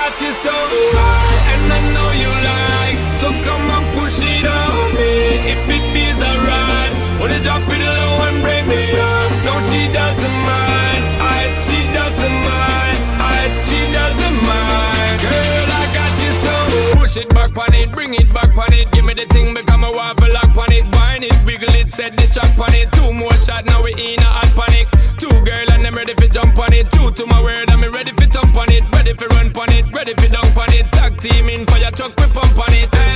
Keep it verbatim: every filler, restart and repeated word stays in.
got you so high, and I know you like. So come and push it on me. If it feels alright, wanna drop it low and break me off. No, she doesn't mind. I, she doesn't mind. I, she doesn't mind. Girl, I got you so. Push it back on it, bring it back on it. Give me the thing, become a waffle lock on it. Wine it, wiggle it, set the track on it. Two more shots, now we in a hot panic. Two girl and I'm ready for jump on it. Two to my word, I'm ready for thump on it. Ready for run on it, ready for dunk on it. Tag team in fire truck, we pump on it. Hey.